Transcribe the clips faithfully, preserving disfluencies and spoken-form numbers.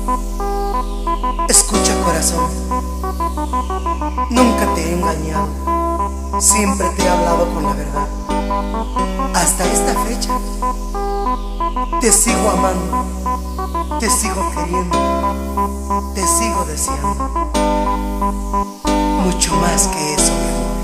Escucha, corazón, nunca te he engañado, siempre te he hablado con la verdad. Hasta esta fecha te sigo amando, te sigo queriendo, te sigo deseando, mucho más que eso, mi amor.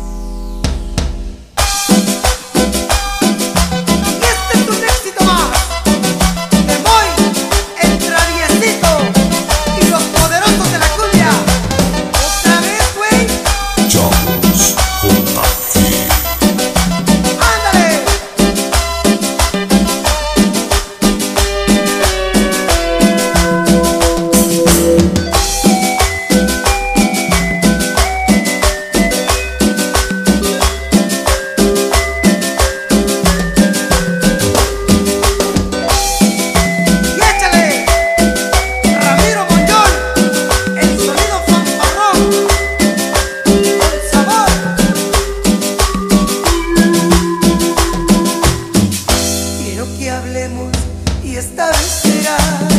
Y esta vez será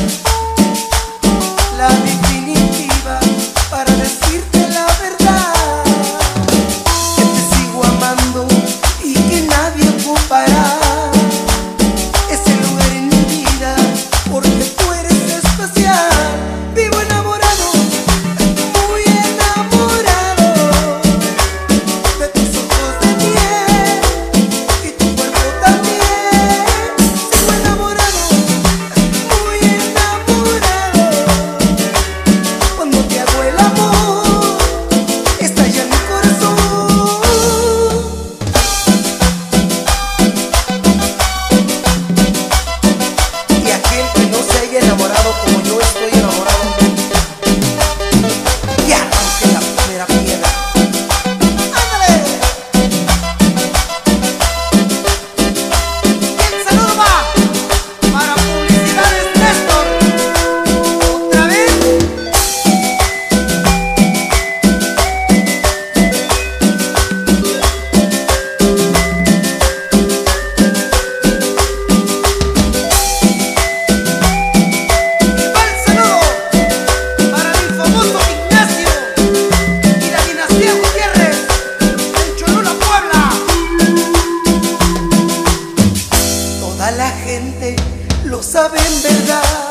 la definitiva para decirte la verdad, que te sigo amando y que nadie ocupará ese lugar en mi vida, porque tú eres especial. Vivo enamorado, muy enamorado de tus ojos de miel y tu cuerpo también. Sigo enamorado, enamorado como yo estoy enamorado, ya arranqué la primera piedra. ¡Ándale! Y el saludo va para Publicidades Néstor. ¿Otra vez? La gente lo sabe en verdad.